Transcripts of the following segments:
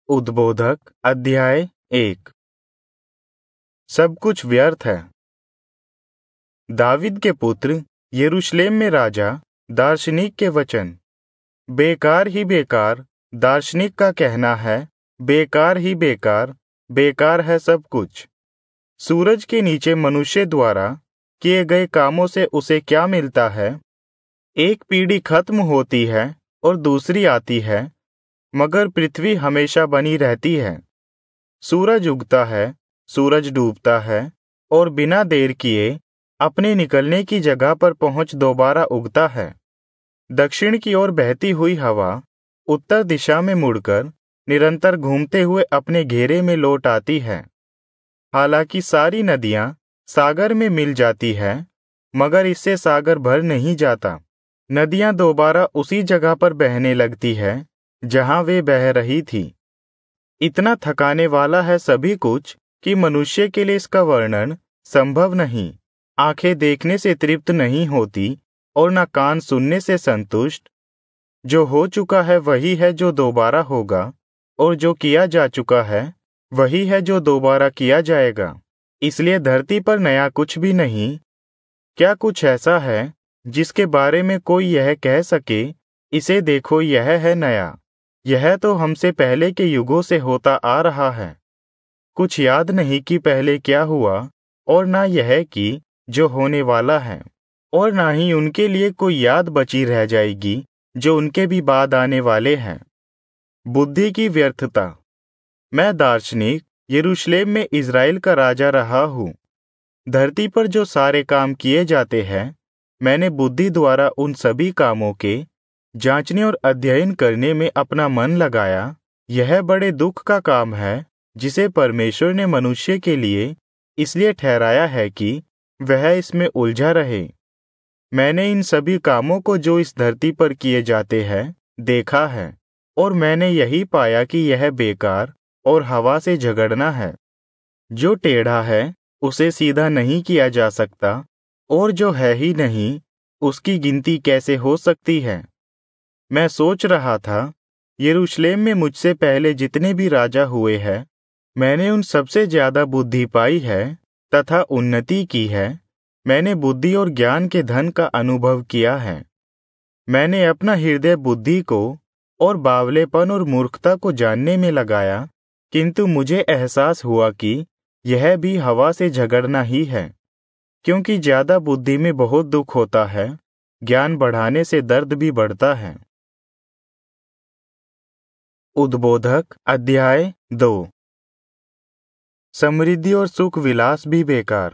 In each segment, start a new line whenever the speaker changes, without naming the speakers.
उद्बोधक अध्याय 1। सब कुछ व्यर्थ है। दाविद के पुत्र, यरूशलेम में राजा, दार्शनिक के वचन। बेकार ही बेकार, दार्शनिक का कहना है, बेकार ही बेकार, बेकार है सब कुछ। सूरज के नीचे मनुष्य द्वारा किए गए कामों से उसे क्या मिलता है? एक पीढ़ी खत्म होती है और दूसरी आती है, मगर पृथ्वी हमेशा बनी रहती है। सूरज उगता है, सूरज डूबता है और बिना देर किए अपने निकलने की जगह पर पहुंच दोबारा उगता है। दक्षिण की ओर बहती हुई हवा उत्तर दिशा में मुड़कर निरंतर घूमते हुए अपने घेरे में लौट आती है। हालांकि सारी नदियां सागर में मिल जाती है, मगर इससे सागर भर नहीं जाता। नदियां दोबारा उसी जगह पर बहने लगती है जहां वे बह रही थी। इतना थकाने वाला है सभी कुछ कि मनुष्य के लिए इसका वर्णन संभव नहीं। आंखें देखने से तृप्त नहीं होती और न कान सुनने से संतुष्ट। जो हो चुका है वही है जो दोबारा होगा, और जो किया जा चुका है वही है जो दोबारा किया जाएगा। इसलिए धरती पर नया कुछ भी नहीं। क्या कुछ ऐसा है जिसके बारे में कोई यह कह सके, इसे देखो यह है नया? यह तो हमसे पहले के युगों से होता आ रहा है। कुछ याद नहीं कि पहले क्या हुआ, और ना यह कि जो होने वाला है, और ना ही उनके लिए कोई याद बची रह जाएगी जो उनके भी बाद आने वाले हैं। बुद्धि की व्यर्थता। मैं दार्शनिक यरूशलेम में इज़राइल का राजा रहा हूँ। धरती पर जो सारे काम किए जाते हैं, मैंने बुद्धि द्वारा उन सभी कामों के जांचने और अध्ययन करने में अपना मन लगाया। यह बड़े दुख का काम है जिसे परमेश्वर ने मनुष्य के लिए इसलिए ठहराया है कि वह इसमें उलझा रहे। मैंने इन सभी कामों को जो इस धरती पर किए जाते हैं देखा है, और मैंने यही पाया कि यह बेकार और हवा से झगड़ना है। जो टेढ़ा है उसे सीधा नहीं किया जा सकता, और जो है ही नहीं उसकी गिनती कैसे हो सकती है? मैं सोच रहा था, यरूशलेम में मुझसे पहले जितने भी राजा हुए हैं, मैंने उन सबसे ज्यादा बुद्धि पाई है तथा उन्नति की है। मैंने बुद्धि और ज्ञान के धन का अनुभव किया है। मैंने अपना हृदय बुद्धि को और बावलेपन और मूर्खता को जानने में लगाया, किंतु मुझे एहसास हुआ कि यह भी हवा से झगड़ना ही है, क्योंकि ज्यादा बुद्धि में बहुत दुख होता है, ज्ञान बढ़ाने से दर्द भी बढ़ता है। उद्बोधक अध्याय 2। समृद्धि और सुख विलास भी बेकार।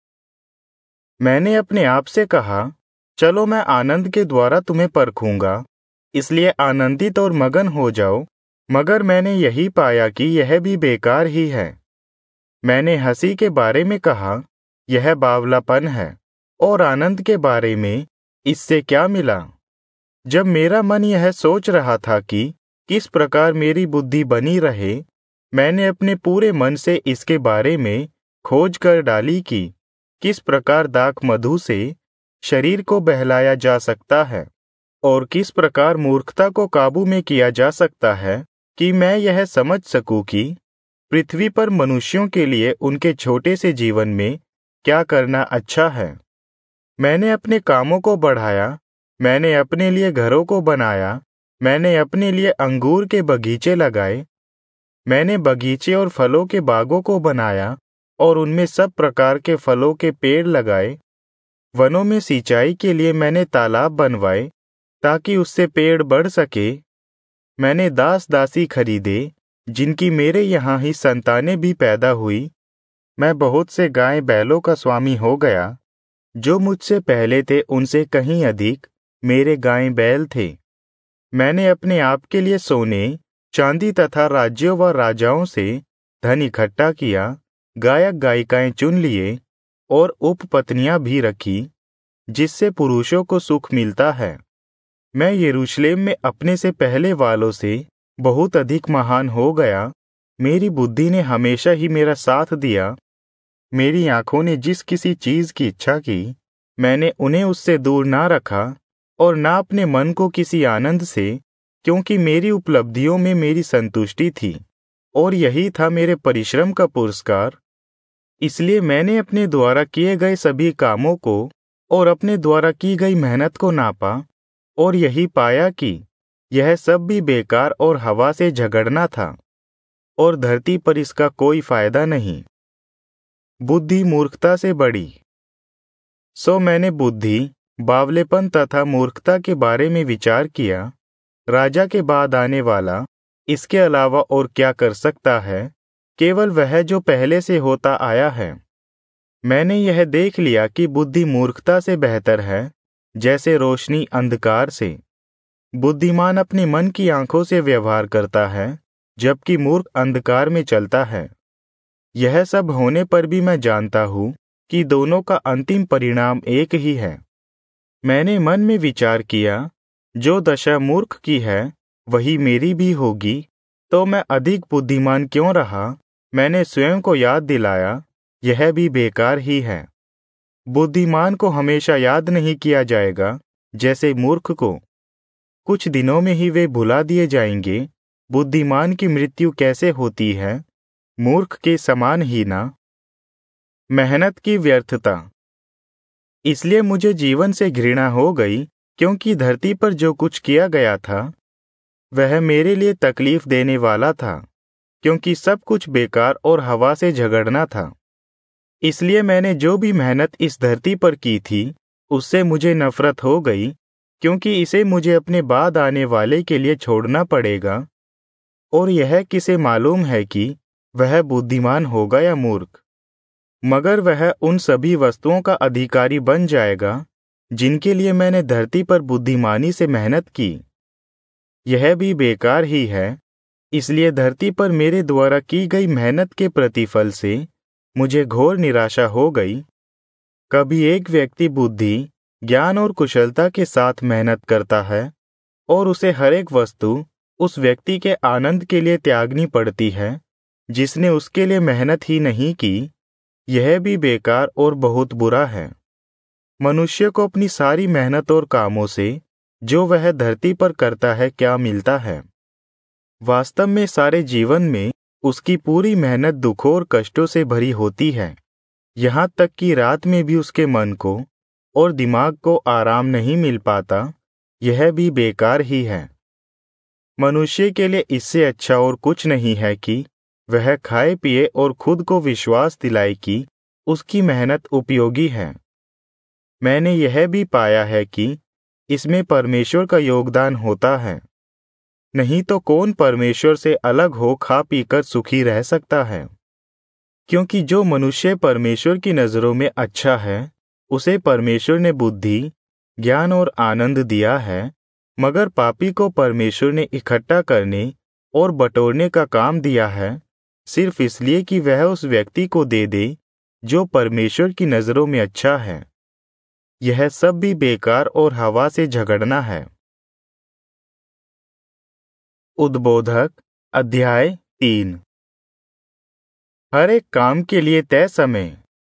मैंने अपने आप से कहा, चलो मैं आनंद के द्वारा तुम्हें परखूंगा, इसलिए आनंदित और मगन हो जाओ। मगर मैंने यही पाया कि यह भी बेकार ही है। मैंने हंसी के बारे में कहा, यह बावलापन है, और आनंद के बारे में, इससे क्या मिला? जब मेरा मन यह सोच रहा था कि किस प्रकार मेरी बुद्धि बनी रहे, मैंने अपने पूरे मन से इसके बारे में खोज कर डाली कि किस प्रकार दाख मधु से शरीर को बहलाया जा सकता है, और किस प्रकार मूर्खता को काबू में किया जा सकता है, कि मैं यह समझ सकूं कि पृथ्वी पर मनुष्यों के लिए उनके छोटे से जीवन में क्या करना अच्छा है। मैंने अपने कामों को बढ़ाया, मैंने अपने लिए घरों को बनाया, मैंने अपने लिए अंगूर के बगीचे लगाए, मैंने बगीचे और फलों के बागों को बनाया और उनमें सब प्रकार के फलों के पेड़ लगाए। वनों में सिंचाई के लिए मैंने तालाब बनवाए ताकि उससे पेड़ बढ़ सके। मैंने दास दासी खरीदे जिनकी मेरे यहाँ ही संतानें भी पैदा हुई। मैं बहुत से गाय बैलों का स्वामी हो गया। जो मुझसे पहले थे उनसे कहीं अधिक मेरे गाय बैल थे। मैंने अपने आप के लिए सोने, चांदी तथा राज्यों व राजाओं से धन इकट्ठा किया, गायक गायिकाएं चुन लिए और उपपत्नियां भी रखी, जिससे पुरुषों को सुख मिलता है। मैं यरूशलेम में अपने से पहले वालों से बहुत अधिक महान हो गया। मेरी बुद्धि ने हमेशा ही मेरा साथ दिया। मेरी आंखों ने जिस किसी चीज की इच्छा की, मैंने उन्हें उससे दूर ना रखा, और ना अपने मन को किसी आनंद से, क्योंकि मेरी उपलब्धियों में मेरी संतुष्टि थी। और यही था मेरे परिश्रम का पुरस्कार। इसलिए मैंने अपने द्वारा किए गए सभी कामों को और अपने द्वारा की गई मेहनत को नापा और यही पाया कि यह सब भी बेकार और हवा से झगड़ना था और धरती पर इसका कोई फायदा नहीं। बुद्धि मूर्खता से बड़ी। सो मैंने बुद्धि, बावलेपन तथा मूर्खता के बारे में विचार किया। राजा के बाद आने वाला इसके अलावा और क्या कर सकता है? केवल वह जो पहले से होता आया है। मैंने यह देख लिया कि बुद्धि मूर्खता से बेहतर है, जैसे रोशनी अंधकार से। बुद्धिमान अपने मन की आंखों से व्यवहार करता है, जबकि मूर्ख अंधकार में चलता है। यह सब होने पर भी मैं जानता हूं कि दोनों का अंतिम परिणाम एक ही है। मैंने मन में विचार किया, जो दशा मूर्ख की है वही मेरी भी होगी, तो मैं अधिक बुद्धिमान क्यों रहा? मैंने स्वयं को याद दिलाया, यह भी बेकार ही है। बुद्धिमान को हमेशा याद नहीं किया जाएगा, जैसे मूर्ख को। कुछ दिनों में ही वे भुला दिए जाएंगे। बुद्धिमान की मृत्यु कैसे होती है? मूर्ख के समान ही ना। मेहनत की व्यर्थता। इसलिए मुझे जीवन से घृणा हो गई, क्योंकि धरती पर जो कुछ किया गया था वह मेरे लिए तकलीफ देने वाला था, क्योंकि सब कुछ बेकार और हवा से झगड़ना था। इसलिए मैंने जो भी मेहनत इस धरती पर की थी उससे मुझे नफरत हो गई, क्योंकि इसे मुझे अपने बाद आने वाले के लिए छोड़ना पड़ेगा। और यह किसे मालूम है कि वह बुद्धिमान होगा या मूर्ख? मगर वह उन सभी वस्तुओं का अधिकारी बन जाएगा जिनके लिए मैंने धरती पर बुद्धिमानी से मेहनत की। यह भी बेकार ही है। इसलिए धरती पर मेरे द्वारा की गई मेहनत के प्रतिफल से मुझे घोर निराशा हो गई। कभी एक व्यक्ति बुद्धि, ज्ञान और कुशलता के साथ मेहनत करता है और उसे हर एक वस्तु उस व्यक्ति के आनंद के लिए त्यागनी पड़ती है जिसने उसके लिए मेहनत ही नहीं की। यह भी बेकार और बहुत बुरा है। मनुष्य को अपनी सारी मेहनत और कामों से जो वह धरती पर करता है क्या मिलता है? वास्तव में सारे जीवन में उसकी पूरी मेहनत दुखों और कष्टों से भरी होती है। यहाँ तक कि रात में भी उसके मन को और दिमाग को आराम नहीं मिल पाता। यह भी बेकार ही है। मनुष्य के लिए इससे अच्छा और कुछ नहीं है कि वह खाए पिए और खुद को विश्वास दिलाए कि उसकी मेहनत उपयोगी है। मैंने यह भी पाया है कि इसमें परमेश्वर का योगदान होता है। नहीं तो कौन परमेश्वर से अलग हो खा पीकर सुखी रह सकता है? क्योंकि जो मनुष्य परमेश्वर की नजरों में अच्छा है, उसे परमेश्वर ने बुद्धि, ज्ञान और आनंद दिया है। मगर पापी को परमेश्वर ने इकट्ठा करने और बटोरने का काम दिया है, सिर्फ इसलिए कि वह उस व्यक्ति को दे दे जो परमेश्वर की नजरों में अच्छा है। यह सब भी बेकार और हवा से झगड़ना है। उद्बोधक अध्याय 3। हर एक काम के लिए तय समय।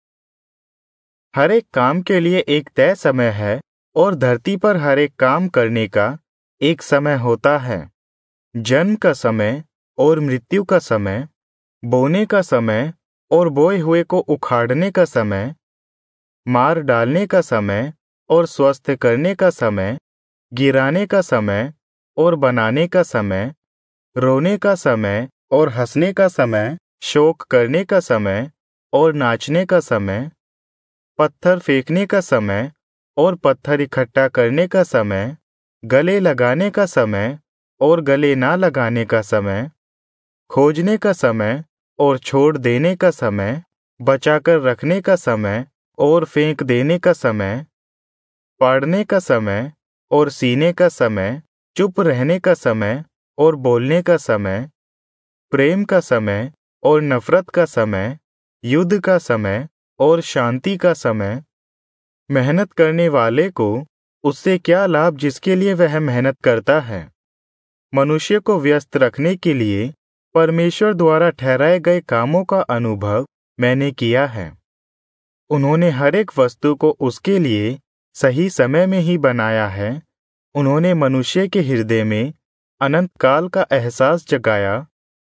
हर एक काम के लिए एक तय समय है और धरती पर हर एक काम करने का एक समय होता है। जन्म का समय और मृत्यु का समय, बोने का समय और बोए हुए को उखाड़ने का समय, मार डालने का समय और स्वस्थ करने का समय, गिराने का समय और बनाने का समय, रोने का समय और हंसने का समय, शोक करने का समय और नाचने का समय, पत्थर फेंकने का समय और पत्थर इकट्ठा करने का समय, गले लगाने का समय और गले ना लगाने का समय, खोजने का समय और छोड़ देने का समय, बचाकर रखने का समय और फेंक देने का समय, पाड़ने का समय और सीने का समय, चुप रहने का समय और बोलने का समय, प्रेम का समय और नफरत का समय, युद्ध का समय और शांति का समय। मेहनत करने वाले को उससे क्या लाभ जिसके लिए वह मेहनत करता है? मनुष्य को व्यस्त रखने के लिए परमेश्वर द्वारा ठहराए गए कामों का अनुभव मैंने किया है। उन्होंने हर एक वस्तु को उसके लिए सही समय में ही बनाया है। उन्होंने मनुष्य के हृदय में अनंत काल का एहसास जगाया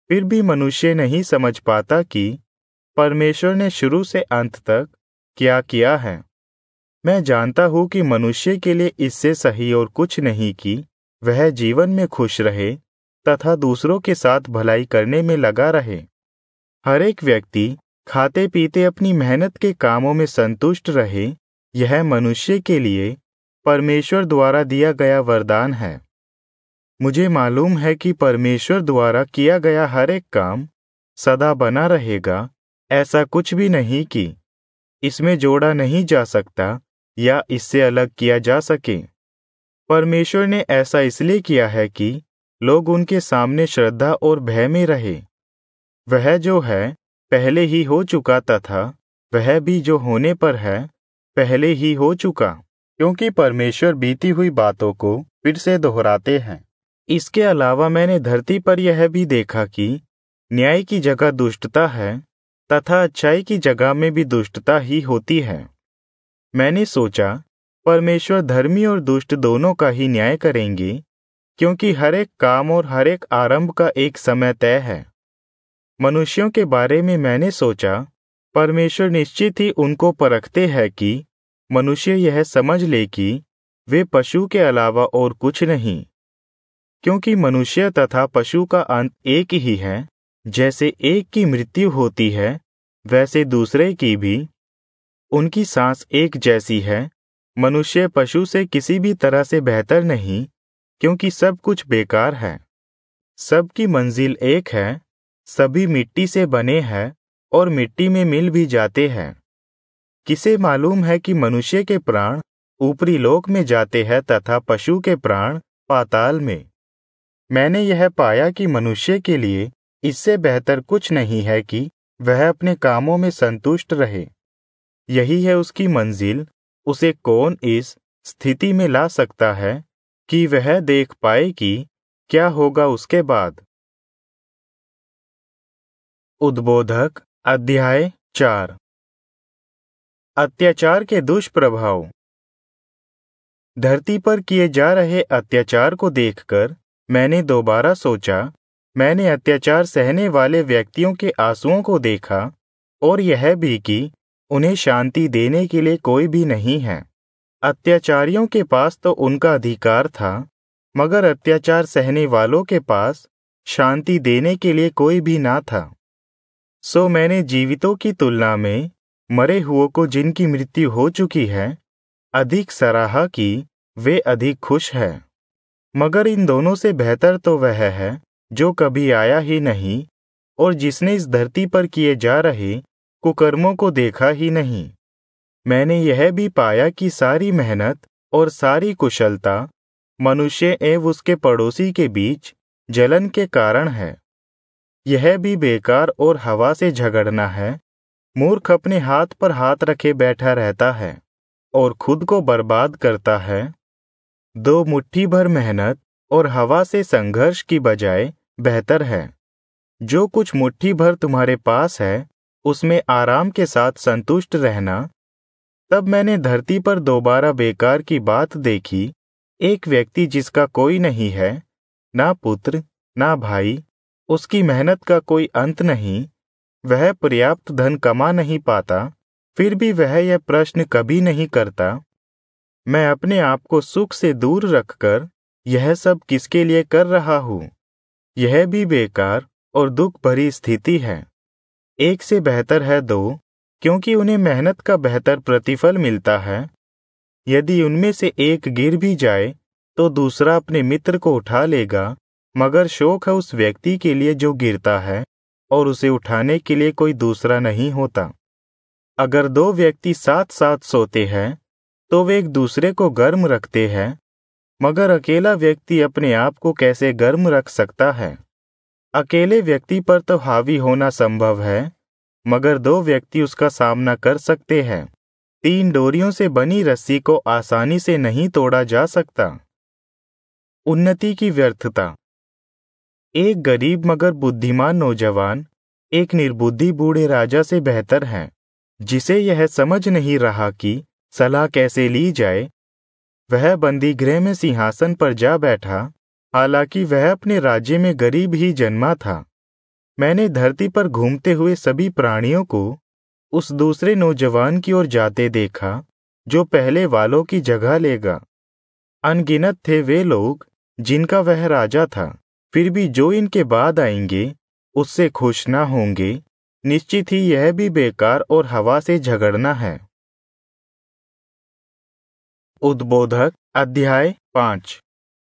फिर भी मनुष्य नहीं समझ पाता कि परमेश्वर ने शुरू से अंत तक क्या किया है। मैं जानता हूं कि मनुष्य के लिए इससे सही और कुछ नहीं कि वह जीवन में खुश रहे तथा दूसरों के साथ भलाई करने में लगा रहे। हर एक व्यक्ति खाते पीते अपनी मेहनत के कामों में संतुष्ट रहे, यह मनुष्य के लिए परमेश्वर द्वारा दिया गया वरदान है। मुझे मालूम है कि परमेश्वर द्वारा किया गया हर एक काम सदा बना रहेगा। ऐसा कुछ भी नहीं कि इसमें जोड़ा नहीं जा सकता या इससे अलग किया जा सके। परमेश्वर ने ऐसा इसलिए किया है कि लोग उनके सामने श्रद्धा और भय में रहे। वह जो है पहले ही हो चुका तथा वह भी जो होने पर है पहले ही हो चुका, क्योंकि परमेश्वर बीती हुई बातों को फिर से दोहराते हैं। इसके अलावा मैंने धरती पर यह भी देखा कि न्याय की जगह दुष्टता है तथा अच्छाई की जगह में भी दुष्टता ही होती है। मैंने सोचा परमेश्वर धर्मी और दुष्ट दोनों का ही न्याय करेंगे, क्योंकि हर एक काम और हर एक आरंभ का एक समय तय है। मनुष्यों के बारे में मैंने सोचा परमेश्वर निश्चित ही उनको परखते हैं कि मनुष्य यह समझ ले कि वे पशु के अलावा और कुछ नहीं, क्योंकि मनुष्य तथा पशु का अंत एक ही है। जैसे एक की मृत्यु होती है वैसे दूसरे की भी। उनकी सांस एक जैसी है। मनुष्य पशु से किसी भी तरह से बेहतर नहीं, क्योंकि सब कुछ बेकार है। सबकी मंजिल एक है। सभी मिट्टी से बने हैं और मिट्टी में मिल भी जाते हैं। किसे मालूम है कि मनुष्य के प्राण ऊपरी लोक में जाते हैं तथा पशु के प्राण पाताल में। मैंने यह पाया कि मनुष्य के लिए इससे बेहतर कुछ नहीं है कि वह अपने कामों में संतुष्ट रहे। यही है उसकी मंजिल। उसे कौन इस स्थिति में ला सकता है कि वह देख पाए कि क्या होगा उसके बाद। उद्बोधक अध्याय 4। अत्याचार के दुष्प्रभाव। धरती पर किए जा रहे अत्याचार को देखकर मैंने दोबारा सोचा। मैंने अत्याचार सहने वाले व्यक्तियों के आंसुओं को देखा और यह भी कि उन्हें शांति देने के लिए कोई भी नहीं है। अत्याचारियों के पास तो उनका अधिकार था, मगर अत्याचार सहने वालों के पास शांति देने के लिए कोई भी ना था। सो मैंने जीवितों की तुलना में मरे हुओं को जिनकी मृत्यु हो चुकी है अधिक सराहा कि वे अधिक खुश हैं। मगर इन दोनों से बेहतर तो वह है जो कभी आया ही नहीं और जिसने इस धरती पर किए जा रहे कुकर्मों को देखा ही नहीं। मैंने यह भी पाया कि सारी मेहनत और सारी कुशलता मनुष्य एवं उसके पड़ोसी के बीच जलन के कारण है। यह भी बेकार और हवा से झगड़ना है। मूर्ख अपने हाथ पर हाथ रखे बैठा रहता है और खुद को बर्बाद करता है। दो मुट्ठी भर मेहनत और हवा से संघर्ष की बजाय बेहतर है। जो कुछ मुट्ठी भर तुम्हारे पास है उसमें आराम के साथ संतुष्ट रहना। तब मैंने धरती पर दोबारा बेकार की बात देखी। एक व्यक्ति जिसका कोई नहीं है, ना पुत्र ना भाई, उसकी मेहनत का कोई अंत नहीं, वह पर्याप्त धन कमा नहीं पाता, फिर भी वह यह प्रश्न कभी नहीं करता, मैं अपने आप को सुख से दूर रखकर यह सब किसके लिए कर रहा हूँ। यह भी बेकार और दुख भरी स्थिति है। एक से बेहतर है दो, क्योंकि उन्हें मेहनत का बेहतर प्रतिफल मिलता है। यदि उनमें से एक गिर भी जाए तो दूसरा अपने मित्र को उठा लेगा, मगर शोक है उस व्यक्ति के लिए जो गिरता है और उसे उठाने के लिए कोई दूसरा नहीं होता। अगर दो व्यक्ति साथ साथ सोते हैं तो वे एक दूसरे को गर्म रखते हैं, मगर अकेला व्यक्ति अपने आप को कैसे गर्म रख सकता है। अकेले व्यक्ति पर तो हावी होना संभव है, मगर दो व्यक्ति उसका सामना कर सकते हैं। 3 डोरियों से बनी रस्सी को आसानी से नहीं तोड़ा जा सकता। उन्नति की व्यर्थता। एक गरीब मगर बुद्धिमान नौजवान एक निर्बुद्धि बूढ़े राजा से बेहतर है, जिसे यह समझ नहीं रहा कि सलाह कैसे ली जाए। वह बंदी गृह में सिंहासन पर जा बैठा, हालांकि वह अपने राज्य में गरीब ही जन्मा था। मैंने धरती पर घूमते हुए सभी प्राणियों को उस दूसरे नौजवान की ओर जाते देखा जो पहले वालों की जगह लेगा। अनगिनत थे वे लोग जिनका वह राजा था, फिर भी जो इनके बाद आएंगे उससे खुश ना होंगे। निश्चित ही यह भी बेकार और हवा से झगड़ना है। उद्बोधक अध्याय 5।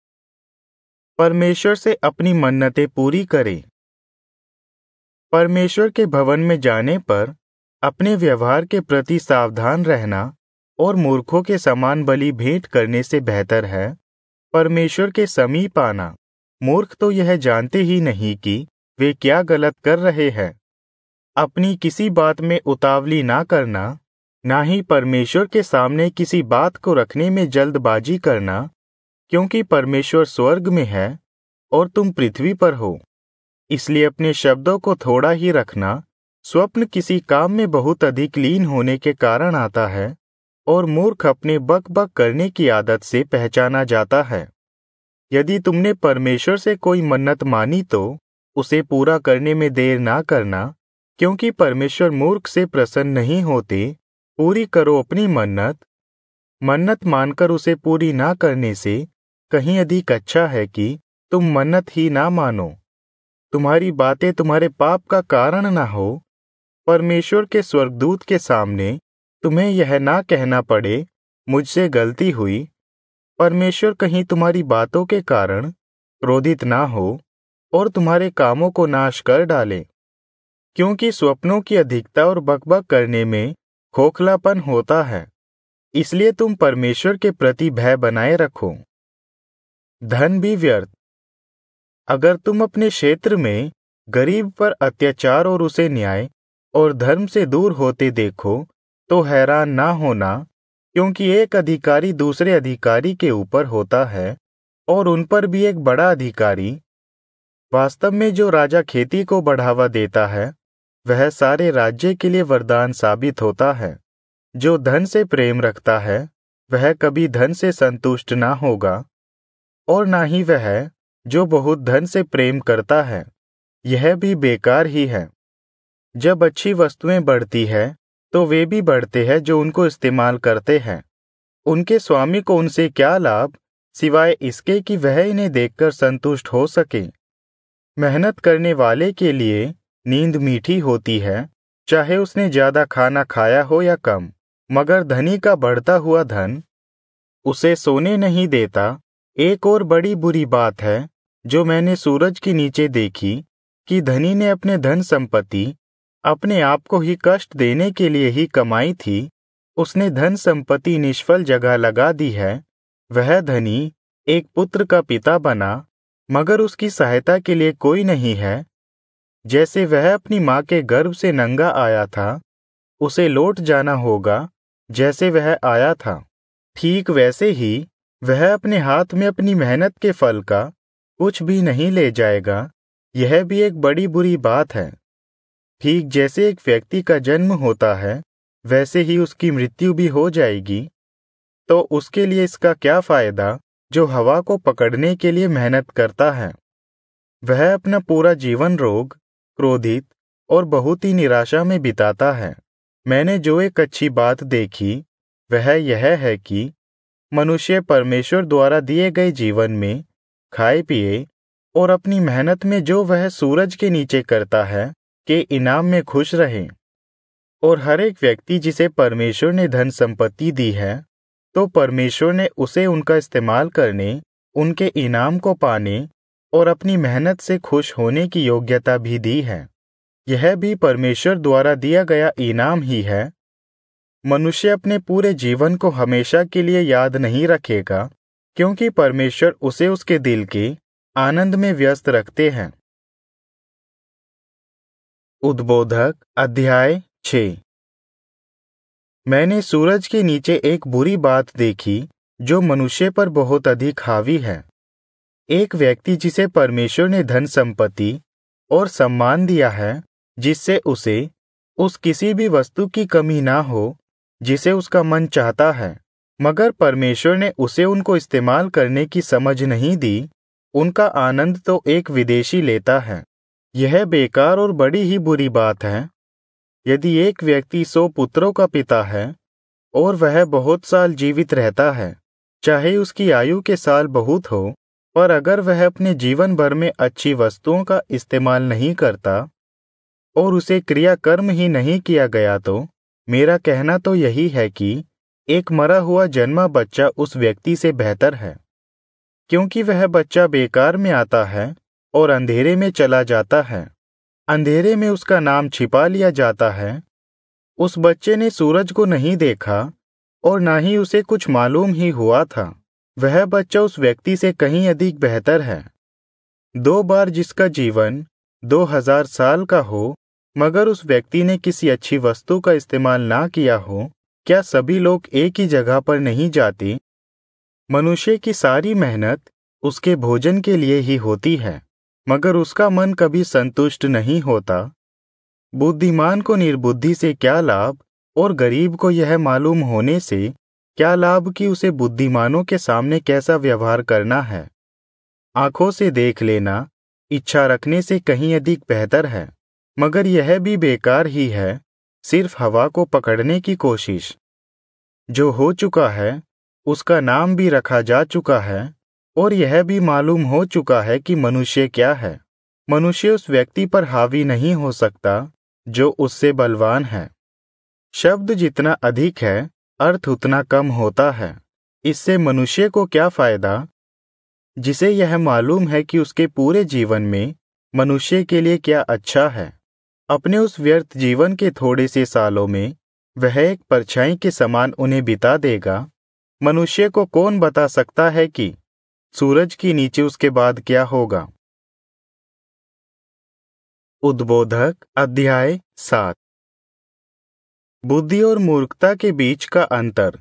परमेश्वर से अपनी मन्नतें पूरी करें। परमेश्वर के भवन में जाने पर अपने व्यवहार के प्रति सावधान रहना और मूर्खों के समान बलि भेंट करने से बेहतर है परमेश्वर के समीप आना। मूर्ख तो यह जानते ही नहीं कि वे क्या गलत कर रहे हैं। अपनी किसी बात में उतावली ना करना, ना ही परमेश्वर के सामने किसी बात को रखने में जल्दबाजी करना, क्योंकि परमेश्वर स्वर्ग में है और तुम पृथ्वी पर हो। इसलिए अपने शब्दों को थोड़ा ही रखना। स्वप्न किसी काम में बहुत अधिक लीन होने के कारण आता है और मूर्ख अपने बक बक करने की आदत से पहचाना जाता है। यदि तुमने परमेश्वर से कोई मन्नत मानी तो उसे पूरा करने में देर ना करना, क्योंकि परमेश्वर मूर्ख से प्रसन्न नहीं होते। पूरी करो अपनी मन्नत मानकर उसे पूरी ना करने से कहीं अधिक अच्छा है कि तुम मन्नत ही ना मानो। तुम्हारी बातें तुम्हारे पाप का कारण ना हो। परमेश्वर के स्वर्गदूत के सामने तुम्हें यह ना कहना पड़े, मुझसे गलती हुई। परमेश्वर कहीं तुम्हारी बातों के कारण क्रोधित ना हो और तुम्हारे कामों को नाश कर डाले, क्योंकि स्वप्नों की अधिकता और बकबक करने में खोखलापन होता है। इसलिए तुम परमेश्वर के प्रति भय बनाए रखो। धन भी व्यर्थ। अगर तुम अपने क्षेत्र में गरीब पर अत्याचार और उसे न्याय और धर्म से दूर होते देखो तो हैरान ना होना, क्योंकि एक अधिकारी दूसरे अधिकारी के ऊपर होता है और उन पर भी एक बड़ा अधिकारी। वास्तव में जो राजा खेती को बढ़ावा देता है वह सारे राज्य के लिए वरदान साबित होता है। जो धन से प्रेम रखता है वह कभी धन से संतुष्ट ना होगा, और ना ही वह जो बहुत धन से प्रेम करता है, यह भी बेकार ही है। जब अच्छी वस्तुएं बढ़ती है तो वे भी बढ़ते हैं जो उनको इस्तेमाल करते हैं। उनके स्वामी को उनसे क्या लाभ, सिवाय इसके कि वह इन्हें देखकर संतुष्ट हो सके। मेहनत करने वाले के लिए नींद मीठी होती है, चाहे उसने ज्यादा खाना खाया हो या कम, मगर धनी का बढ़ता हुआ धन उसे सोने नहीं देता। एक और बड़ी बुरी बात है जो मैंने सूरज के नीचे देखी, कि धनी ने अपने धन संपत्ति अपने आप को ही कष्ट देने के लिए ही कमाई थी। उसने धन संपत्ति निष्फल जगह लगा दी है। वह धनी एक पुत्र का पिता बना, मगर उसकी सहायता के लिए कोई नहीं है। जैसे वह अपनी माँ के गर्भ से नंगा आया था, उसे लौट जाना होगा जैसे वह आया था। ठीक वैसे ही वह अपने हाथ में अपनी मेहनत के फल का कुछ भी नहीं ले जाएगा। यह भी एक बड़ी बुरी बात है। ठीक जैसे एक व्यक्ति का जन्म होता है, वैसे ही उसकी मृत्यु भी हो जाएगी। तो उसके लिए इसका क्या फायदा जो हवा को पकड़ने के लिए मेहनत करता है। वह अपना पूरा जीवन रोग, क्रोधित और बहुत ही निराशा में बिताता है। मैंने जो एक अच्छी बात देखी वह यह है कि मनुष्य परमेश्वर द्वारा दिए गए जीवन में खाए पिए और अपनी मेहनत में जो वह सूरज के नीचे करता है के इनाम में खुश रहे। और हर एक व्यक्ति जिसे परमेश्वर ने धन संपत्ति दी है, तो परमेश्वर ने उसे उनका इस्तेमाल करने, उनके इनाम को पाने और अपनी मेहनत से खुश होने की योग्यता भी दी है। यह भी परमेश्वर द्वारा दिया गया इनाम ही है। मनुष्य अपने पूरे जीवन को हमेशा के लिए याद नहीं रखेगा, क्योंकि परमेश्वर उसे उसके दिल के आनंद में व्यस्त रखते हैं। उद्बोधक अध्याय 6। मैंने सूरज के नीचे एक बुरी बात देखी जो मनुष्य पर बहुत अधिक हावी है। एक व्यक्ति जिसे परमेश्वर ने धन संपत्ति और सम्मान दिया है, जिससे उसे उस किसी भी वस्तु की कमी ना हो जिसे उसका मन चाहता है, मगर परमेश्वर ने उसे उनको इस्तेमाल करने की समझ नहीं दी। उनका आनंद तो एक विदेशी लेता है। यह बेकार और बड़ी ही बुरी बात है। यदि एक व्यक्ति 100 पुत्रों का पिता है और वह बहुत साल जीवित रहता है, चाहे उसकी आयु के साल बहुत हो, पर अगर वह अपने जीवन भर में अच्छी वस्तुओं का इस्तेमाल नहीं करता और उसे क्रियाकर्म ही नहीं किया गया, तो मेरा कहना तो यही है कि एक मरा हुआ जन्मा बच्चा उस व्यक्ति से बेहतर है, क्योंकि वह बच्चा बेकार में आता है और अंधेरे में चला जाता है। अंधेरे में उसका नाम छिपा लिया जाता है। उस बच्चे ने सूरज को नहीं देखा और ना ही उसे कुछ मालूम ही हुआ था। वह बच्चा उस व्यक्ति से कहीं अधिक बेहतर है। 2 बार जिसका जीवन 2000 साल का हो, मगर उस व्यक्ति ने किसी अच्छी वस्तु का इस्तेमाल ना किया हो, क्या सभी लोग एक ही जगह पर नहीं जाते? मनुष्य की सारी मेहनत उसके भोजन के लिए ही होती है, मगर उसका मन कभी संतुष्ट नहीं होता। बुद्धिमान को निर्बुद्धि से क्या लाभ, और गरीब को यह मालूम होने से क्या लाभ कि उसे बुद्धिमानों के सामने कैसा व्यवहार करना है। आंखों से देख लेना इच्छा रखने से कहीं अधिक बेहतर है, मगर यह भी बेकार ही है, सिर्फ हवा को पकड़ने की कोशिश। जो हो चुका है उसका नाम भी रखा जा चुका है, और यह भी मालूम हो चुका है कि मनुष्य क्या है। मनुष्य उस व्यक्ति पर हावी नहीं हो सकता जो उससे बलवान है। शब्द जितना अधिक है, अर्थ उतना कम होता है। इससे मनुष्य को क्या फायदा, जिसे यह मालूम है कि उसके पूरे जीवन में मनुष्य के लिए क्या अच्छा है। अपने उस व्यर्थ जीवन के थोड़े से सालों में वह एक परछाई के समान उन्हें बिता देगा। मनुष्य को कौन बता सकता है कि सूरज के नीचे उसके बाद क्या होगा। उद्बोधक अध्याय 7। बुद्धि और मूर्खता के बीच का अंतर।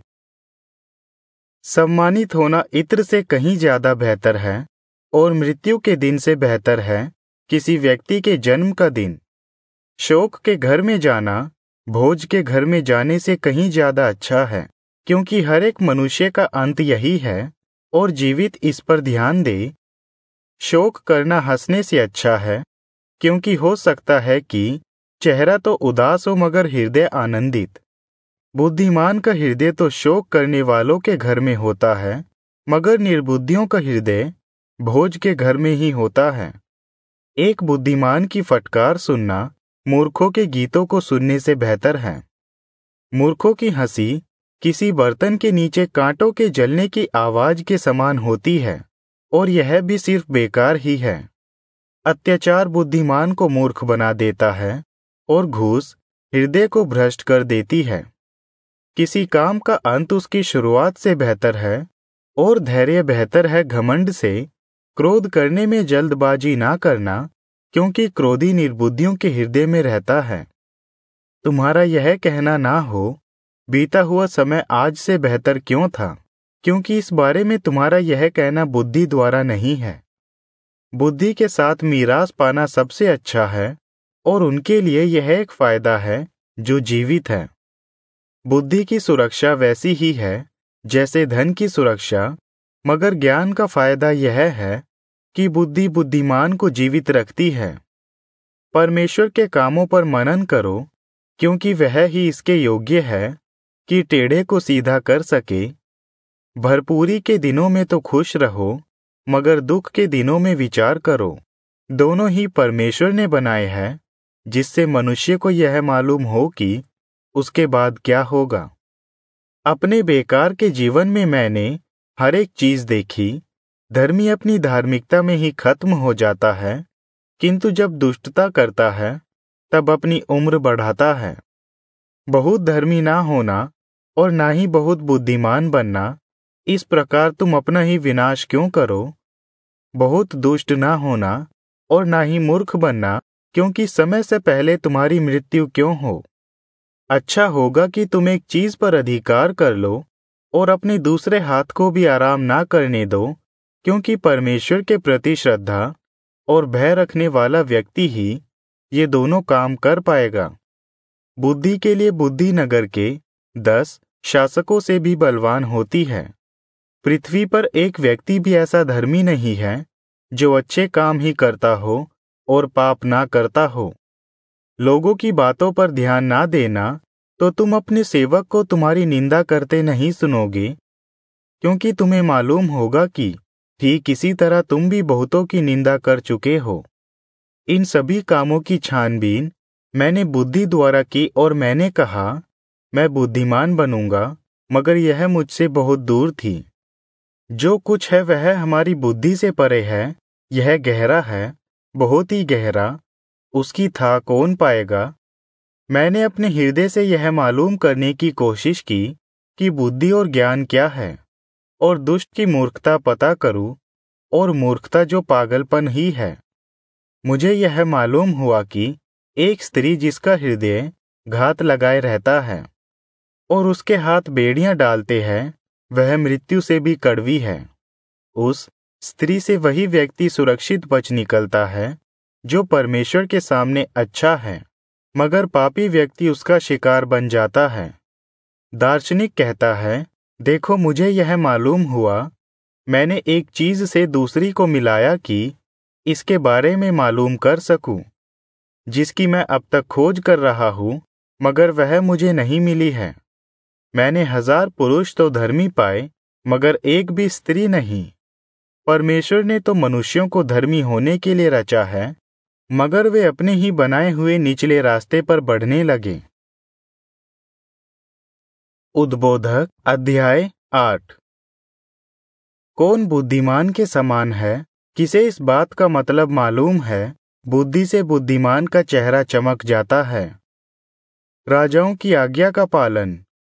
सम्मानित होना इत्र से कहीं ज्यादा बेहतर है, और मृत्यु के दिन से बेहतर है किसी व्यक्ति के जन्म का दिन। शोक के घर में जाना भोज के घर में जाने से कहीं ज्यादा अच्छा है, क्योंकि हर एक मनुष्य का अंत यही है, और जीवित इस पर ध्यान दे। शोक करना हंसने से अच्छा है, क्योंकि हो सकता है कि चेहरा तो उदास हो मगर हृदय आनंदित। बुद्धिमान का हृदय तो शोक करने वालों के घर में होता है, मगर निर्बुद्धियों का हृदय भोज के घर में ही होता है। एक बुद्धिमान की फटकार सुनना मूर्खों के गीतों को सुनने से बेहतर है। मूर्खों की हंसी किसी बर्तन के नीचे कांटों के जलने की आवाज के समान होती है, और यह भी सिर्फ बेकार ही है। अत्याचार बुद्धिमान को मूर्ख बना देता है, और घूस हृदय को भ्रष्ट कर देती है। किसी काम का अंत उसकी शुरुआत से बेहतर है, और धैर्य बेहतर है घमंड से। क्रोध करने में जल्दबाजी ना करना, क्योंकि क्रोधी निर्बुद्धियों के हृदय में रहता है। तुम्हारा यह कहना ना हो, बीता हुआ समय आज से बेहतर क्यों था, क्योंकि इस बारे में तुम्हारा यह कहना बुद्धि द्वारा नहीं है। बुद्धि के साथ मीरास पाना सबसे अच्छा है, और उनके लिए यह एक फायदा है जो जीवित है। बुद्धि की सुरक्षा वैसी ही है जैसे धन की सुरक्षा, मगर ज्ञान का फायदा यह है कि बुद्धि बुद्धिमान को जीवित रखती है। परमेश्वर के कामों पर मनन करो, क्योंकि वह ही इसके योग्य है कि टेढ़े को सीधा कर सके। भरपूरी के दिनों में तो खुश रहो, मगर दुख के दिनों में विचार करो। दोनों ही परमेश्वर ने बनाए हैं, जिससे मनुष्य को यह मालूम हो कि उसके बाद क्या होगा। अपने बेकार के जीवन में मैंने हर एक चीज देखी। धर्मी अपनी धार्मिकता में ही खत्म हो जाता है, किंतु जब दुष्टता करता है तब अपनी उम्र बढ़ाता है। बहुत धर्मी ना होना और ना ही बहुत बुद्धिमान बनना, इस प्रकार तुम अपना ही विनाश क्यों करो। बहुत दुष्ट ना होना और ना ही मूर्ख बनना, क्योंकि समय से पहले तुम्हारी मृत्यु क्यों हो। अच्छा होगा कि तुम एक चीज पर अधिकार कर लो और अपने दूसरे हाथ को भी आराम ना करने दो, क्योंकि परमेश्वर के प्रति श्रद्धा और भय रखने वाला व्यक्ति ही ये दोनों काम कर पाएगा। बुद्धि के लिए बुद्धि नगर के 10 शासकों से भी बलवान होती है। पृथ्वी पर एक व्यक्ति भी ऐसा धर्मी नहीं है जो अच्छे काम ही करता हो और पाप ना करता हो। लोगों की बातों पर ध्यान ना देना, तो तुम अपने सेवक को तुम्हारी निंदा करते नहीं सुनोगे, क्योंकि तुम्हें मालूम होगा कि ठीक इसी तरह तुम भी बहुतों की निंदा कर चुके हो। इन सभी कामों की छानबीन मैंने बुद्धि द्वारा की और मैंने कहा, मैं बुद्धिमान बनूंगा, मगर यह मुझसे बहुत दूर थी। जो कुछ है वह हमारी बुद्धि से परे है, यह गहरा है, बहुत ही गहरा, उसकी था कौन पाएगा। मैंने अपने हृदय से यह मालूम करने की कोशिश की कि बुद्धि और ज्ञान क्या है, और दुष्ट की मूर्खता पता करूं, और मूर्खता जो पागलपन ही है। मुझे यह मालूम हुआ कि एक स्त्री जिसका हृदय घात लगाए रहता है और उसके हाथ बेड़ियां डालते हैं, वह मृत्यु से भी कड़वी है। उस स्त्री से वही व्यक्ति सुरक्षित बच निकलता है जो परमेश्वर के सामने अच्छा है, मगर पापी व्यक्ति उसका शिकार बन जाता है। दार्शनिक कहता है, देखो मुझे यह मालूम हुआ, मैंने एक चीज से दूसरी को मिलाया कि इसके बारे में मालूम कर सकूं, जिसकी मैं अब तक खोज कर रहा हूं, मगर वह मुझे नहीं मिली है। मैंने 1000 पुरुष तो धर्मी पाए, मगर एक भी स्त्री नहीं। परमेश्वर ने तो मनुष्यों को धर्मी होने के लिए रचा है, मगर वे अपने ही बनाए हुए निचले रास्ते पर बढ़ने लगे। उद्बोधक अध्याय 8। कौन बुद्धिमान के समान है, किसे इस बात का मतलब मालूम है, बुद्धि से बुद्धिमान का चेहरा चमक जाता है। राजाओं की आज्ञा का पालन।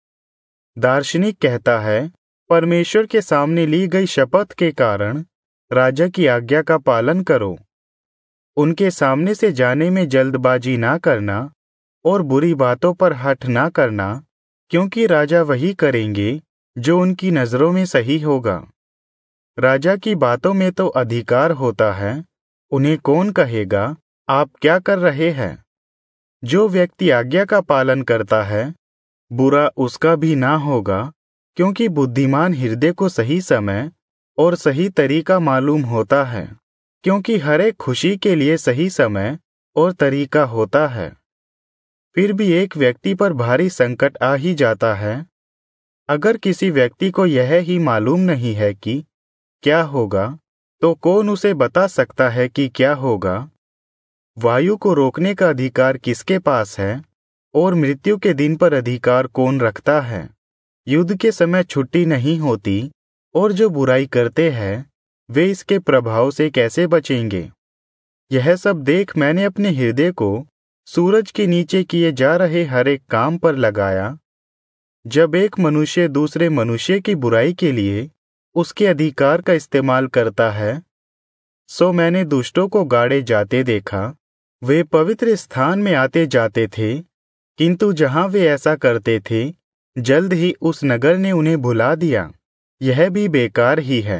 दार्शनिक कहता है, परमेश्वर के सामने ली गई शपथ के कारण राजा की आज्ञा का पालन करो। उनके सामने से जाने में जल्दबाजी ना करना और बुरी बातों पर हठ ना करना, क्योंकि राजा वही करेंगे जो उनकी नजरों में सही होगा। राजा की बातों में तो अधिकार होता है, उन्हें कौन कहेगा, आप क्या कर रहे हैं। जो व्यक्ति आज्ञा का पालन करता है, बुरा उसका भी ना होगा, क्योंकि बुद्धिमान हृदय को सही समय और सही तरीका मालूम होता है, क्योंकि हर एक खुशी के लिए सही समय और तरीका होता है। फिर भी एक व्यक्ति पर भारी संकट आ ही जाता है। अगर किसी व्यक्ति को यह ही मालूम नहीं है कि क्या होगा, तो कौन उसे बता सकता है कि क्या होगा। वायु को रोकने का अधिकार किसके पास है, और मृत्यु के दिन पर अधिकार कौन रखता है। युद्ध के समय छुट्टी नहीं होती, और जो बुराई करते हैं वे इसके प्रभाव से कैसे बचेंगे। यह सब देख मैंने अपने हृदय को सूरज के नीचे किए जा रहे हर एक काम पर लगाया। जब एक मनुष्य दूसरे मनुष्य की बुराई के लिए उसके अधिकार का इस्तेमाल करता है, सो मैंने दुष्टों को गाड़े जाते देखा। वे पवित्र स्थान में आते जाते थे, किंतु जहां वे ऐसा करते थे, जल्द ही उस नगर ने उन्हें भुला दिया। यह भी बेकार ही है।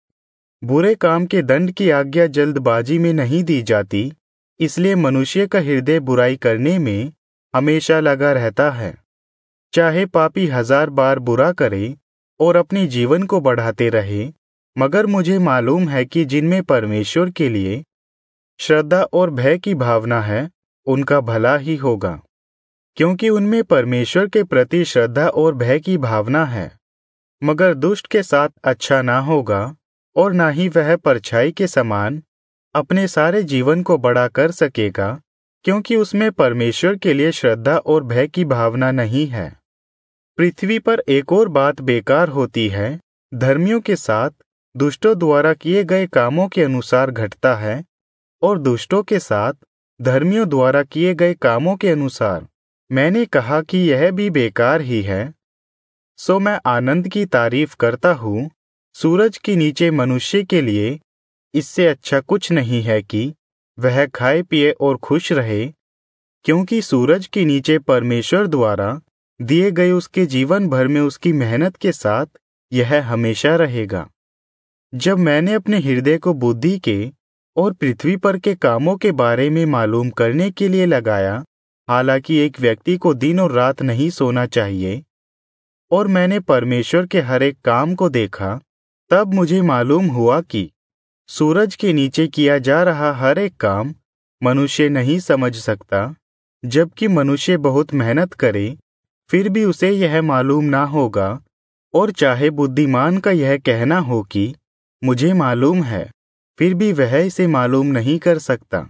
बुरे काम के दंड की आज्ञा जल्दबाजी में नहीं दी जाती, इसलिए मनुष्य का हृदय बुराई करने में हमेशा लगा रहता है। चाहे पापी 1000 बार बुरा करे और अपने जीवन को बढ़ाते रहे, मगर मुझे मालूम है कि जिनमें परमेश्वर के लिए श्रद्धा और भय की भावना है, उनका भला ही होगा, क्योंकि उनमें परमेश्वर के प्रति श्रद्धा और भय की भावना है। मगर दुष्ट के साथ अच्छा ना होगा, और ना ही वह परछाई के समान अपने सारे जीवन को बड़ा कर सकेगा, क्योंकि उसमें परमेश्वर के लिए श्रद्धा और भय की भावना नहीं है। पृथ्वी पर एक और बात बेकार होती है, धर्मियों के साथ दुष्टों द्वारा किए गए कामों के अनुसार घटता है, और दुष्टों के साथ धर्मियों द्वारा किए गए कामों के अनुसार। मैंने कहा कि यह भी बेकार ही है, सो मैं आनंद की तारीफ करता हूँ। सूरज के नीचे मनुष्य के लिए इससे अच्छा कुछ नहीं है कि वह खाए पिए और खुश रहे, क्योंकि सूरज के नीचे परमेश्वर द्वारा दिए गए उसके जीवन भर में उसकी मेहनत के साथ यह हमेशा रहेगा। जब मैंने अपने हृदय को बुद्धि के और पृथ्वी पर के कामों के बारे में मालूम करने के लिए लगाया, हालांकि एक व्यक्ति को दिन और रात नहीं सोना चाहिए, और मैंने परमेश्वर के हर एक काम को देखा, तब मुझे मालूम हुआ कि सूरज के नीचे किया जा रहा हर एक काम मनुष्य नहीं समझ सकता, जबकि मनुष्य बहुत मेहनत करे फिर भी उसे यह मालूम ना होगा, और चाहे बुद्धिमान का यह कहना हो कि मुझे मालूम है, फिर भी वह इसे मालूम नहीं कर सकता।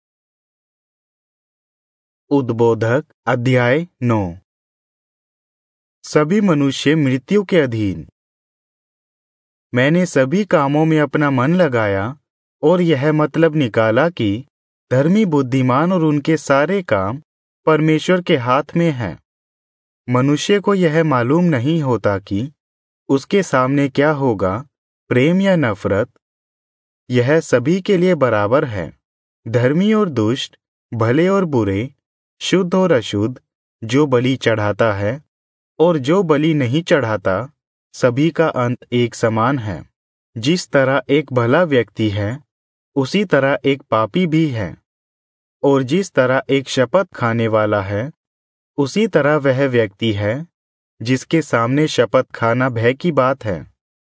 उद्बोधक अध्याय 9। सभी मनुष्य मृत्यु के अधीन। मैंने सभी कामों में अपना मन लगाया और यह मतलब निकाला कि धर्मी बुद्धिमान और उनके सारे काम परमेश्वर के हाथ में हैं। मनुष्य को यह मालूम नहीं होता कि उसके सामने क्या होगा, प्रेम या नफरत। यह सभी के लिए बराबर है, धर्मी और दुष्ट, भले और बुरे, शुद्ध और अशुद्ध, जो बलि चढ़ाता है और जो बलि नहीं चढ़ाता, सभी का अंत एक समान है। जिस तरह एक भला व्यक्ति है, उसी तरह एक पापी भी है, और जिस तरह एक शपथ खाने वाला है, उसी तरह वह व्यक्ति है जिसके सामने शपथ खाना भय की बात है।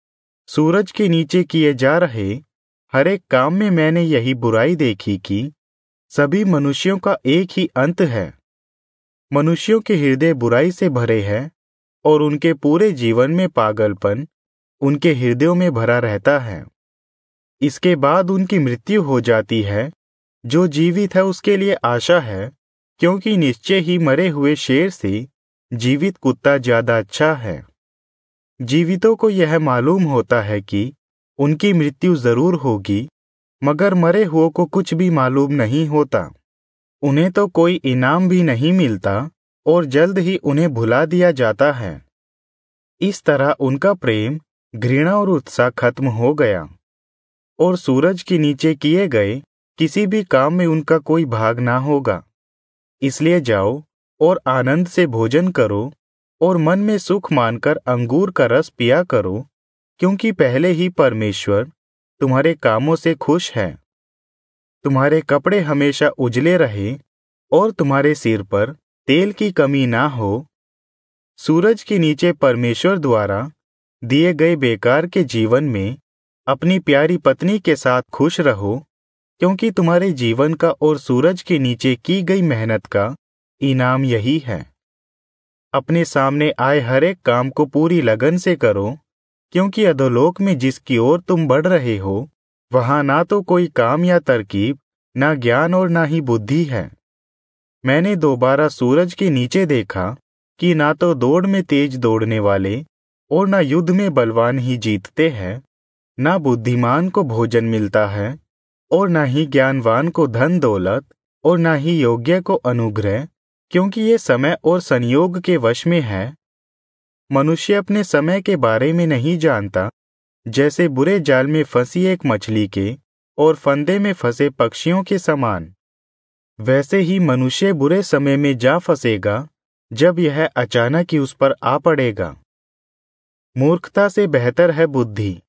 सूरज के नीचे किए जा रहे हर एक काम में मैंने यही बुराई देखी कि सभी मनुष्यों का एक ही अंत है। मनुष्यों के हृदय बुराई से भरे हैं और उनके पूरे जीवन में पागलपन उनके हृदयों में भरा रहता है। इसके बाद उनकी मृत्यु हो जाती है। जो जीवित है उसके लिए आशा है, क्योंकि निश्चय ही मरे हुए शेर से जीवित कुत्ता ज्यादा अच्छा है। जीवितों को यह मालूम होता है कि उनकी मृत्यु जरूर होगी, मगर मरे हुओं को कुछ भी मालूम नहीं होता। उन्हें तो कोई इनाम भी नहीं मिलता और जल्द ही उन्हें भुला दिया जाता है। इस तरह उनका प्रेम, घृणा और उत्साह खत्म हो गया, और सूरज के नीचे किए गए किसी भी काम में उनका कोई भाग ना होगा। इसलिए जाओ और आनंद से भोजन करो और मन में सुख मानकर अंगूर का रस पिया करो, क्योंकि पहले ही परमेश्वर तुम्हारे कामों से खुश है। तुम्हारे कपड़े हमेशा उजले रहे और तुम्हारे सिर पर तेल की कमी ना हो। सूरज के नीचे परमेश्वर द्वारा दिए गए बेकार के जीवन में अपनी प्यारी पत्नी के साथ खुश रहो, क्योंकि तुम्हारे जीवन का और सूरज के नीचे की गई मेहनत का इनाम यही है। अपने सामने आए हर एक काम को पूरी लगन से करो, क्योंकि अधोलोक में जिसकी ओर तुम बढ़ रहे हो, वहां ना तो कोई काम या तरकीब, ना ज्ञान और ना ही बुद्धि है। मैंने दोबारा सूरज के नीचे देखा कि ना तो दौड़ में तेज दौड़ने वाले और ना युद्ध में बलवान ही जीतते हैं, ना बुद्धिमान को भोजन मिलता है और ना ही ज्ञानवान को धन दौलत और ना ही योग्य को अनुग्रह, क्योंकि ये समय और संयोग के वश में है। मनुष्य अपने समय के बारे में नहीं जानता, जैसे बुरे जाल में फंसी एक मछली के और फंदे में फंसे पक्षियों के समान। वैसे ही मनुष्य बुरे समय में जा फंसेगा, जब यह अचानक ही उस पर आ पड़ेगा। मूर्खता से बेहतर है बुद्धि।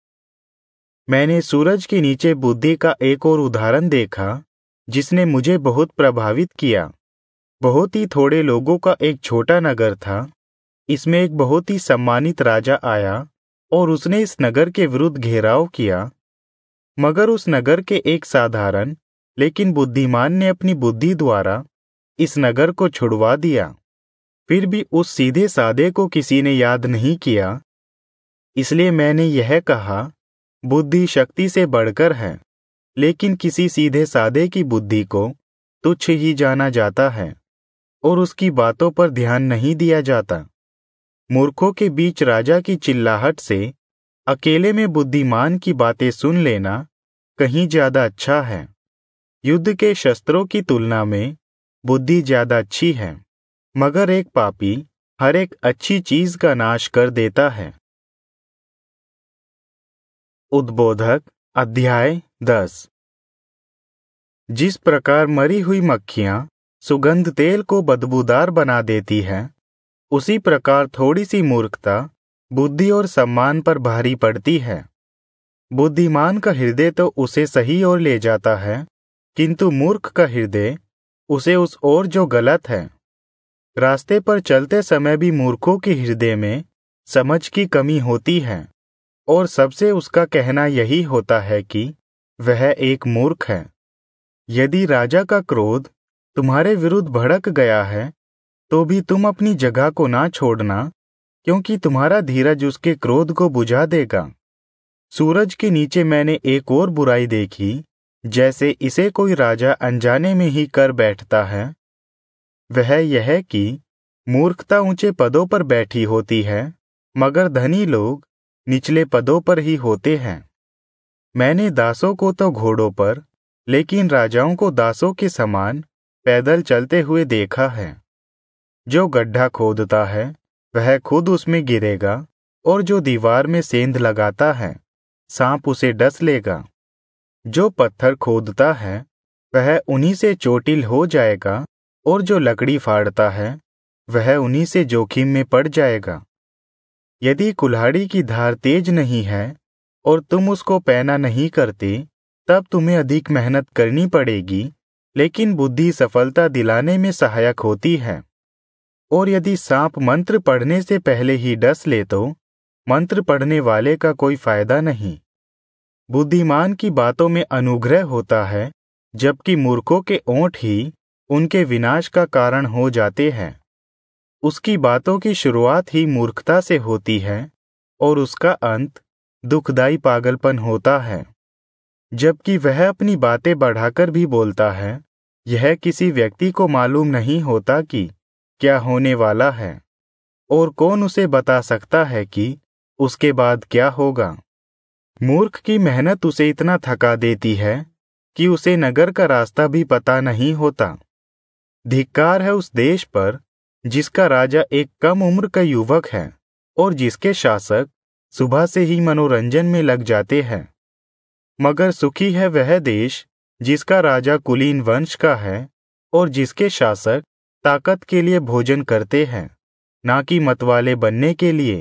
मैंने सूरज के नीचे बुद्धि का एक और उदाहरण देखा, जिसने मुझे बहुत प्रभावित किया। बहुत ही थोड़े लोगों का एक छोटा नगर था। इसमें एक बहुत ही सम्मानित राजा आया और उसने इस नगर के विरुद्ध घेराव किया, मगर उस नगर के एक साधारण लेकिन बुद्धिमान ने अपनी बुद्धि द्वारा इस नगर को छुड़वा दिया। फिर भी उस सीधे साधे को किसी ने याद नहीं किया। इसलिए मैंने यह कहा, बुद्धि शक्ति से बढ़कर है, लेकिन किसी सीधे साधे की बुद्धि को तुच्छ ही जाना जाता है और उसकी बातों पर ध्यान नहीं दिया जाता। मूर्खों के बीच राजा की चिल्लाहट से अकेले में बुद्धिमान की बातें सुन लेना कहीं ज्यादा अच्छा है। युद्ध के शस्त्रों की तुलना में बुद्धि ज्यादा अच्छी है, मगर एक पापी हर एक अच्छी चीज का नाश कर देता है। उद्बोधक अध्याय 10। जिस प्रकार मरी हुई मक्खियां सुगंध तेल को बदबूदार बना देती है, उसी प्रकार थोड़ी सी मूर्खता बुद्धि और सम्मान पर भारी पड़ती है। बुद्धिमान का हृदय तो उसे सही ओर ले जाता है, किंतु मूर्ख का हृदय उसे उस ओर जो गलत है। रास्ते पर चलते समय भी मूर्खों के हृदय में समझ की कमी होती है, और सबसे उसका कहना यही होता है कि वह एक मूर्ख है। यदि राजा का क्रोध तुम्हारे विरुद्ध भड़क गया है, तो भी तुम अपनी जगह को ना छोड़ना, क्योंकि तुम्हारा धीरज उसके क्रोध को बुझा देगा। सूरज के नीचे मैंने एक और बुराई देखी, जैसे इसे कोई राजा अनजाने में ही कर बैठता है। वह यह कि मूर्खता ऊंचे पदों पर बैठी होती है, मगर धनी लोग निचले पदों पर ही होते हैं। मैंने दासों को तो घोड़ों पर, लेकिन राजाओं को दासों के समान पैदल चलते हुए देखा है। जो गड्ढा खोदता है वह खुद उसमें गिरेगा, और जो दीवार में सेंध लगाता है सांप उसे डस लेगा। जो पत्थर खोदता है वह उन्हीं से चोटिल हो जाएगा, और जो लकड़ी फाड़ता है वह उन्हीं से जोखिम में पड़ जाएगा। यदि कुल्हाड़ी की धार तेज नहीं है और तुम उसको पैना नहीं करते, तब तुम्हें अधिक मेहनत करनी पड़ेगी, लेकिन बुद्धि सफलता दिलाने में सहायक होती है। और यदि सांप मंत्र पढ़ने से पहले ही डस ले तो मंत्र पढ़ने वाले का कोई फायदा नहीं। बुद्धिमान की बातों में अनुग्रह होता है, जबकि मूर्खों के ओंठ ही उनके विनाश का कारण हो जाते हैं। उसकी बातों की शुरुआत ही मूर्खता से होती है, और उसका अंत दुखदाई पागलपन होता है। जबकि वह अपनी बातें बढ़ाकर भी बोलता है, यह किसी व्यक्ति को मालूम नहीं होता कि क्या होने वाला है, और कौन उसे बता सकता है कि उसके बाद क्या होगा। मूर्ख की मेहनत उसे इतना थका देती है कि उसे नगर का रास्ता भी पता नहीं होता। धिक्कार है उस देश पर जिसका राजा एक कम उम्र का युवक है, और जिसके शासक सुबह से ही मनोरंजन में लग जाते हैं। मगर सुखी है वह देश जिसका राजा कुलीन वंश का है, और जिसके शासक ताकत के लिए भोजन करते हैं, ना कि मतवाले बनने के लिए।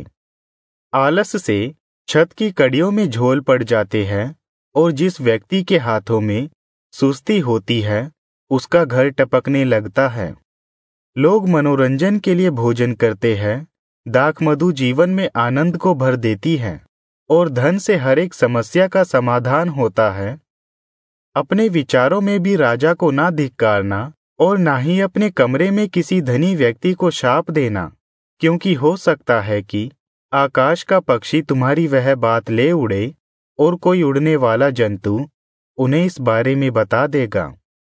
आलस से छत की कड़ियों में झोल पड़ जाते हैं, और जिस व्यक्ति के हाथों में सुस्ती होती है उसका घर टपकने लगता है। लोग मनोरंजन के लिए भोजन करते हैं, दाख मधु जीवन में आनंद को भर देती है, और धन से हर एक समस्या का समाधान होता है। अपने विचारों में भी राजा को ना धिक्कारना, और ना ही अपने कमरे में किसी धनी व्यक्ति को शाप देना, क्योंकि हो सकता है कि आकाश का पक्षी तुम्हारी वह बात ले उड़े, और कोई उड़ने वाला जंतु उन्हें इस बारे में बता देगा।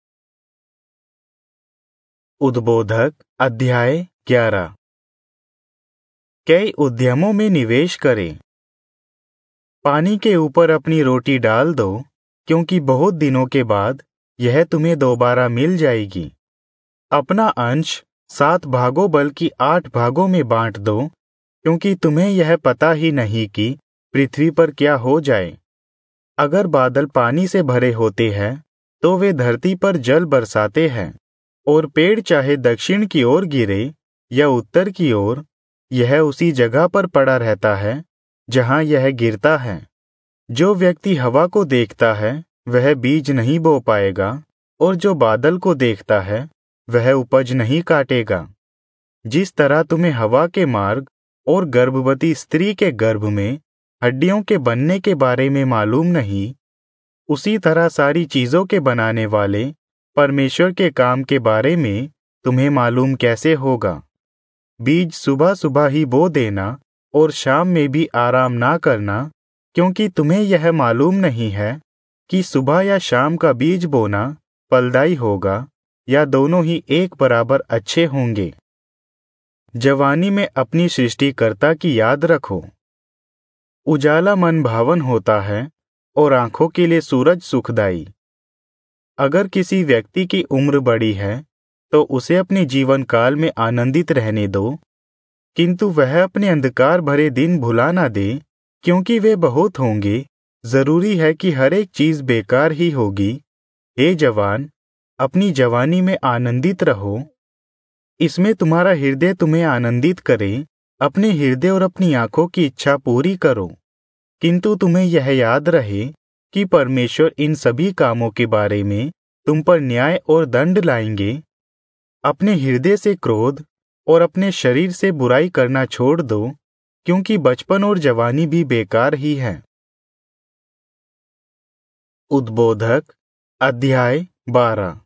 उद्बोधक अध्याय 11। कई उद्यमों में निवेश करें। पानी के ऊपर अपनी रोटी डाल दो, क्योंकि बहुत दिनों के बाद यह तुम्हें दोबारा मिल जाएगी। अपना अंश 7 भागों बल्कि 8 भागों में बांट दो, क्योंकि तुम्हें यह पता ही नहीं कि पृथ्वी पर क्या हो जाए। अगर बादल पानी से भरे होते हैं तो वे धरती पर जल बरसाते हैं, और पेड़ चाहे दक्षिण की ओर गिरे या उत्तर की ओर, यह उसी जगह पर पड़ा रहता है जहां यह गिरता है। जो व्यक्ति हवा को देखता है वह बीज नहीं बो पाएगा, और जो बादल को देखता है वह उपज नहीं काटेगा। जिस तरह तुम्हें हवा के मार्ग और गर्भवती स्त्री के गर्भ में हड्डियों के बनने के बारे में मालूम नहीं, उसी तरह सारी चीजों के बनाने वाले परमेश्वर के काम के बारे में तुम्हें मालूम कैसे होगा। बीज सुबह सुबह ही बो देना, और शाम में भी आराम ना करना, क्योंकि तुम्हें यह मालूम नहीं है कि सुबह या शाम का बीज बोना फलदायी होगा या दोनों ही एक बराबर अच्छे होंगे। जवानी में अपनी सृष्टिकर्ता की याद रखो। उजाला मन भावन होता है, और आंखों के लिए सूरज सुखदाई। अगर किसी व्यक्ति की उम्र बड़ी है तो उसे अपने जीवन काल में आनंदित रहने दो, किंतु वह अपने अंधकार भरे दिन भुला ना दे, क्योंकि वे बहुत होंगे। जरूरी है कि हर एक चीज बेकार ही होगी। हे जवान, अपनी जवानी में आनंदित रहो, इसमें तुम्हारा हृदय तुम्हें आनंदित करे। अपने हृदय और अपनी आंखों की इच्छा पूरी करो, किंतु तुम्हें यह याद रहे कि परमेश्वर इन सभी कामों के बारे में तुम पर न्याय और दंड लाएंगे। अपने हृदय से क्रोध और अपने शरीर से बुराई करना छोड़ दो, क्योंकि बचपन और जवानी भी बेकार ही है। उद्बोधक अध्याय 12।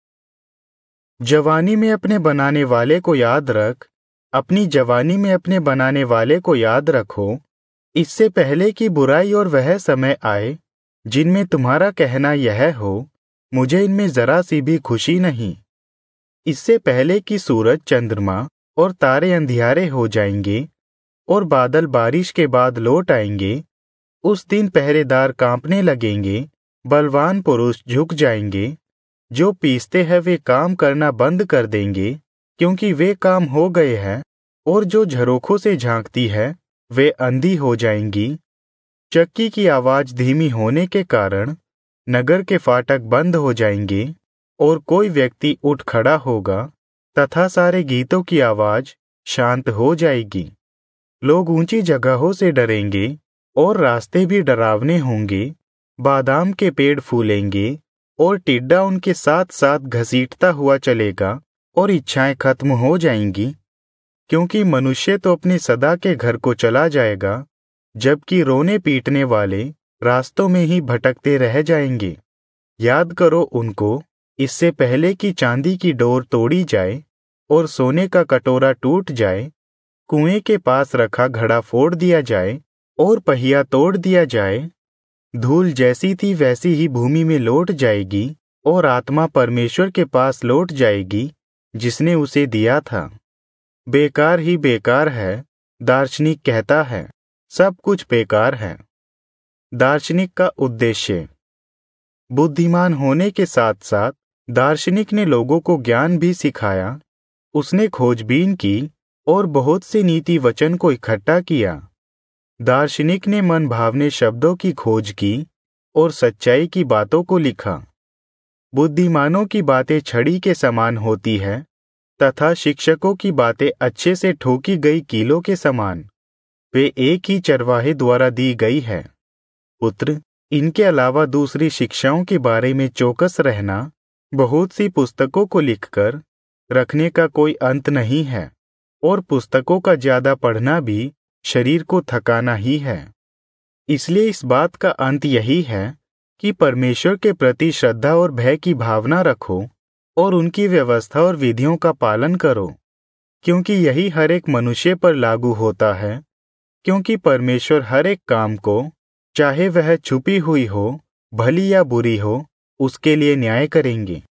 जवानी में अपने बनाने वाले को याद रख, अपनी जवानी में अपने बनाने वाले को याद रखो, इससे पहले कि बुराई और वह समय आए जिनमें तुम्हारा कहना यह हो, मुझे इनमें जरा सी भी खुशी नहीं। इससे पहले कि सूरज, चंद्रमा और तारे अंधियारे हो जाएंगे और बादल बारिश के बाद लौट आएंगे, उस दिन पहरेदार कांपने लगेंगे, बलवान पुरुष झुक जाएंगे, जो पीसते हैं वे काम करना बंद कर देंगे क्योंकि वे काम हो गए हैं, और जो झरोखों से झांकती है वे अंधी हो जाएंगी। चक्की की आवाज धीमी होने के कारण नगर के फाटक बंद हो जाएंगे और कोई व्यक्ति उठ खड़ा होगा तथा सारे गीतों की आवाज शांत हो जाएगी। लोग ऊंची जगहों से डरेंगे और रास्ते भी डरावने होंगे। बादाम के पेड़ फूलेंगे और टिड्डा उनके साथ साथ घसीटता हुआ चलेगा और इच्छाएं खत्म हो जाएंगी, क्योंकि मनुष्य तो अपनी सदा के घर को चला जाएगा, जबकि रोने पीटने वाले रास्तों में ही भटकते रह जाएंगे। याद करो उनको, इससे पहले कि चांदी की डोर तोड़ी जाए और सोने का कटोरा टूट जाए, कुएं के पास रखा घड़ा फोड़ दिया जाए और पहिया तोड़ दिया जाए। धूल जैसी थी वैसी ही भूमि में लौट जाएगी और आत्मा परमेश्वर के पास लौट जाएगी जिसने उसे दिया था। बेकार ही बेकार है, दार्शनिक कहता है, सब कुछ बेकार है। दार्शनिक का उद्देश्य। बुद्धिमान होने के साथ साथ दार्शनिक ने लोगों को ज्ञान भी सिखाया। उसने खोजबीन की और बहुत से नीति वचन को इकट्ठा किया। दार्शनिक ने मन भावने शब्दों की खोज की और सच्चाई की बातों को लिखा। बुद्धिमानों की बातें छड़ी के समान होती है तथा शिक्षकों की बातें अच्छे से ठोकी गई कीलों के समान। वे एक ही चरवाहे द्वारा दी गई है। पुत्र, इनके अलावा दूसरी शिक्षाओं के बारे में चौकस रहना। बहुत सी पुस्तकों को लिखकर रखने का कोई अंत नहीं है, और पुस्तकों का ज्यादा पढ़ना भी शरीर को थकाना ही है। इसलिए इस बात का अंत यही है कि परमेश्वर के प्रति श्रद्धा और भय की भावना रखो और उनकी व्यवस्था और विधियों का पालन करो, क्योंकि यही हर एक मनुष्य पर लागू होता है, क्योंकि परमेश्वर हर एक काम को, चाहे वह छुपी हुई हो, भली या बुरी हो, उसके लिए न्याय करेंगे।